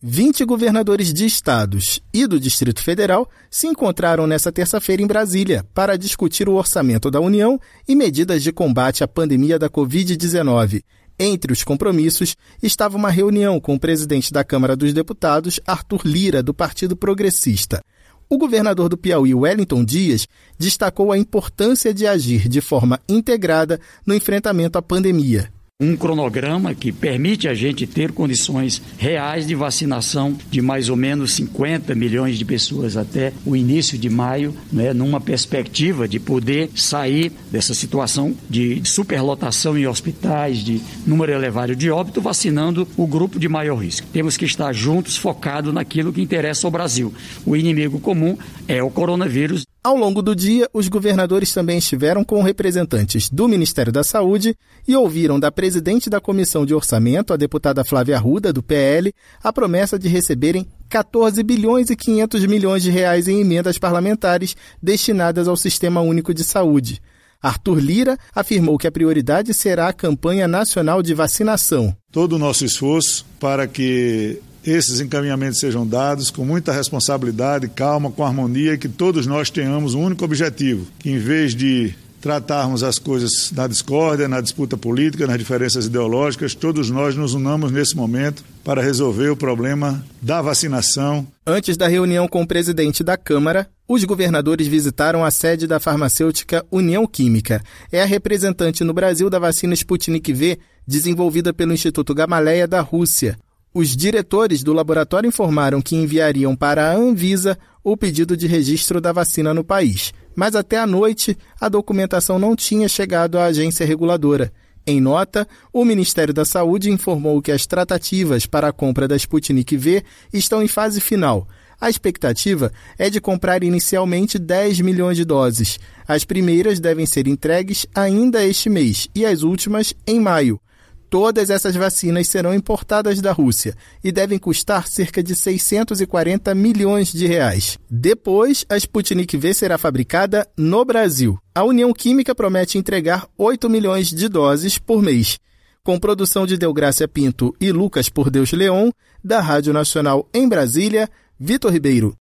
20 governadores de estados e do Distrito Federal se encontraram nesta terça-feira em Brasília para discutir o orçamento da União e medidas de combate à pandemia da Covid-19. Entre os compromissos estava uma reunião com o presidente da Câmara dos Deputados, Arthur Lira, do Partido Progressista. O governador do Piauí, Wellington Dias, destacou a importância de agir de forma integrada no enfrentamento à pandemia. Um cronograma que permite a gente ter condições reais de vacinação de mais ou menos 50 milhões de pessoas até o início de maio, numa perspectiva de poder sair dessa situação de superlotação em hospitais, de número elevado de óbito, vacinando o grupo de maior risco. Temos que estar juntos, focados naquilo que interessa ao Brasil. O inimigo comum é o coronavírus. Ao longo do dia, os governadores também estiveram com representantes do Ministério da Saúde e ouviram da presidente da Comissão de Orçamento, a deputada Flávia Arruda, do PL, a promessa de receberem 14 bilhões e 500 milhões de reais em emendas parlamentares destinadas ao Sistema Único de Saúde. Arthur Lira afirmou que a prioridade será a campanha nacional de vacinação. Todo o nosso esforço para que esses encaminhamentos sejam dados com muita responsabilidade, calma, com harmonia e que todos nós tenhamos um único objetivo, que em vez de tratarmos as coisas na discórdia, na disputa política, nas diferenças ideológicas, todos nós nos unamos nesse momento para resolver o problema da vacinação. Antes da reunião com o presidente da Câmara, os governadores visitaram a sede da farmacêutica União Química. É a representante no Brasil da vacina Sputnik V, desenvolvida pelo Instituto Gamaleya da Rússia. Os diretores do laboratório informaram que enviariam para a Anvisa o pedido de registro da vacina no país. Mas até à noite, a documentação não tinha chegado à agência reguladora. Em nota, o Ministério da Saúde informou que as tratativas para a compra da Sputnik V estão em fase final. A expectativa é de comprar inicialmente 10 milhões de doses. As primeiras devem ser entregues ainda este mês e as últimas em maio. Todas essas vacinas serão importadas da Rússia e devem custar cerca de 640 milhões de reais. Depois, a Sputnik V será fabricada no Brasil. A União Química promete entregar 8 milhões de doses por mês. Com produção de Delgrácia Pinto e Lucas Por Deus Leon, da Rádio Nacional em Brasília, Vitor Ribeiro.